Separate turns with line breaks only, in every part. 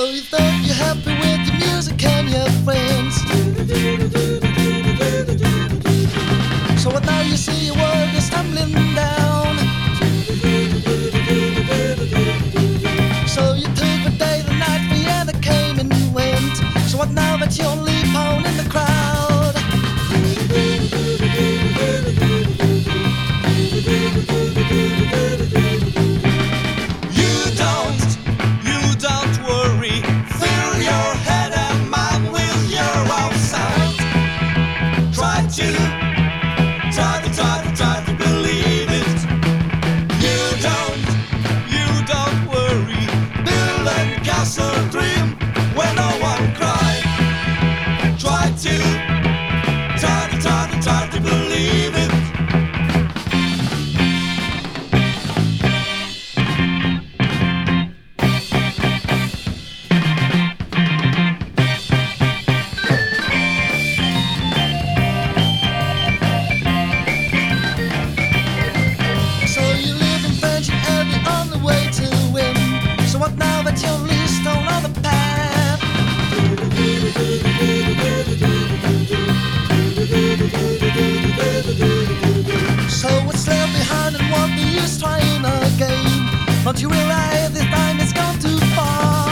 So you thought you're happy with your music and your friends. So what now you see your world is tumbling down. So you took the day, the night, the year that came and went. So what now that you're only pound in the crowd?
You don't worry. Fill your head and mind with your own sound. Try to believe it. You don't worry. Build a castle dream when no one cry. Try to believe it.
So you live in friendship and you're on the way to win. So what now that you're least on the path? So what's left behind and what do you trying again? Don't you realize this time it's gone too far?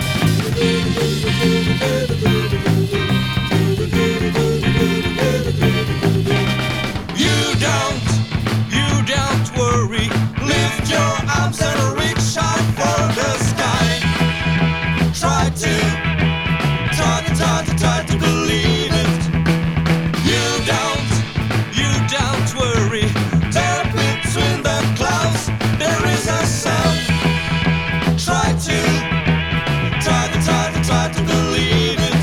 You don't worry. Lift your arms and reach out for the sky. Try to believe it. You don't worry. There between the clouds there is a sound. Try to believe it.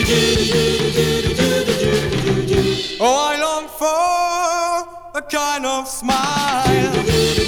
Oh, I long for a kind of smile.